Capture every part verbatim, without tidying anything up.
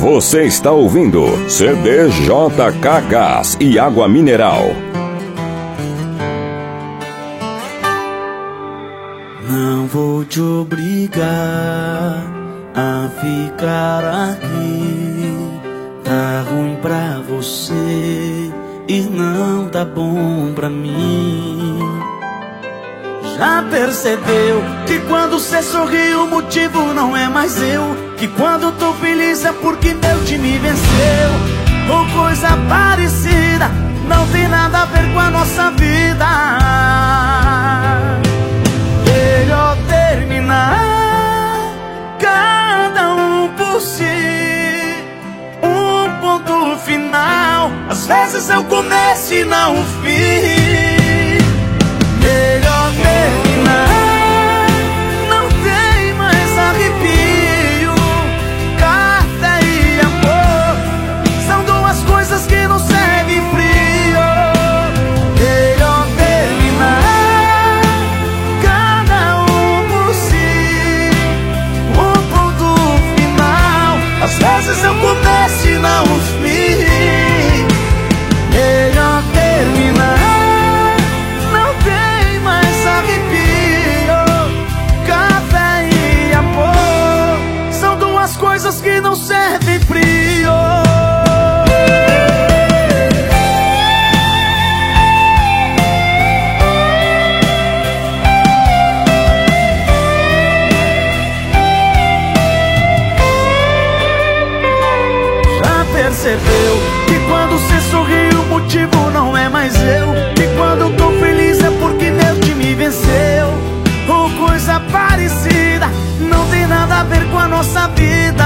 Você está ouvindo C D J K Gás e Água Mineral. Não vou te obrigar a ficar aqui. Tá ruim pra você e não tá bom pra mim. Já percebeu que quando cê sorri o motivo não é mais eu? Que quando tô feliz é porque meu time venceu? Ou coisa parecida, não tem nada a ver com a nossa vida. Melhor terminar, cada um por si, um ponto final. Às vezes é o começo e não o fim. Melhor terminar, não tem mais arrepio. Café e amor são duas coisas que não servem frio. Melhor terminar, cada um por si, um ponto final. Às vezes eu começo e não o fim. Melhor terminar, coisas que não servem frio. Já percebeu que quando cê sorri o motivo não é mais eu? Que quando tô feliz é porque meu time venceu? Ou coisa parecida, não tem nada a ver com a nossa vida.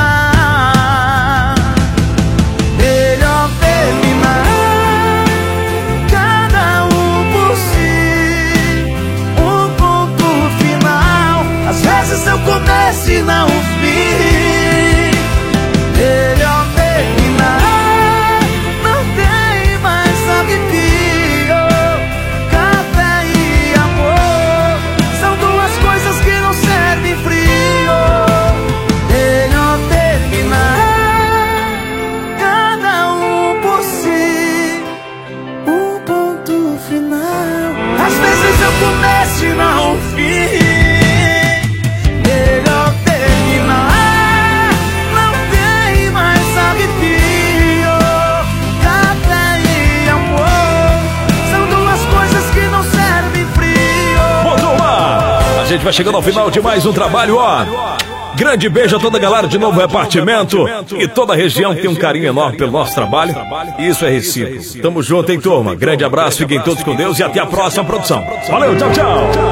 Melhor terminar, cada um por si, um ponto final. Às vezes eu começo e não o fim. Melhor terminar, não tem mais arrepio. Café e amor são duas coisas que não servem frio. Melhor terminar, cada um por si, um ponto final. Às vezes eu começo e não o fim. Melhor terminar, não tem mais arrepio. Café e amor são duas coisas que não servem frio. Bom, turma, a gente vai chegando ao final de mais um trabalho, ó. Grande beijo a toda a galera de Novo Repartimento e toda a região que tem um carinho enorme pelo nosso trabalho. Isso é recíproco. Tamo junto, hein, turma? Grande abraço, fiquem todos com Deus e até a próxima produção. Valeu, tchau, tchau.